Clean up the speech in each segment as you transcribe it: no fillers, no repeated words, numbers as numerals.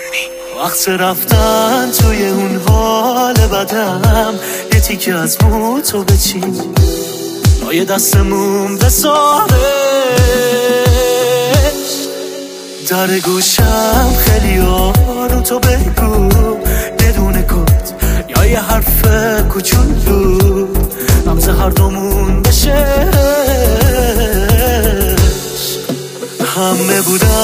وقت رفتن توی اون حال بدم یه تیکه از مو تو بچین لای دستمون بسارش در گوشم خیلی آروم تو بگو بدون کد یا یه حرف کوچولو رمز هر دومون بشه همه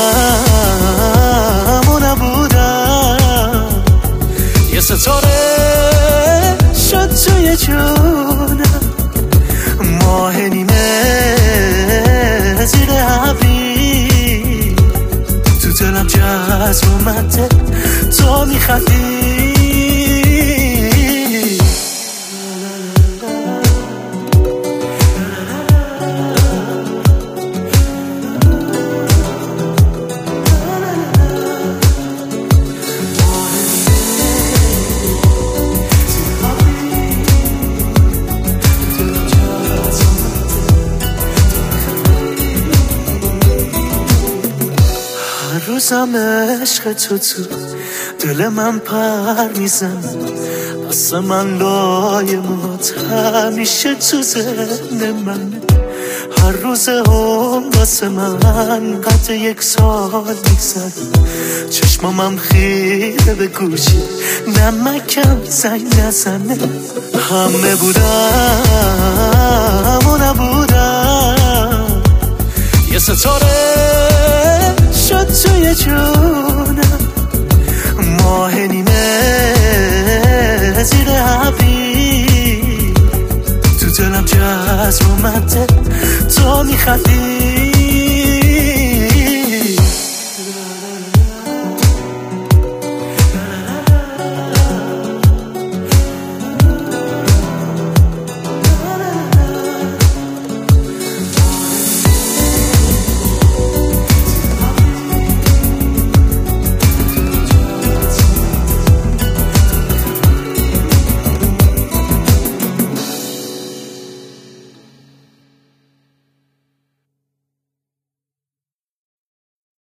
بودم و نبودم یه ستاره شد توی جونم ماه نیمه زیر ابری تو دلم جذب اومده تو میخندی روزم عشق تو دل من پر میزن دست من لای موت همیشه تو ذهن من هر روز هم واسه من قد 1 سال میگذره چشمامم خیره به گوشی نمکم زنگ نزنه همه بودم و نبودم یه ستاره شد توی جونم ماه نیمه زیر ابری تو دلم جذب اومده تو میخندی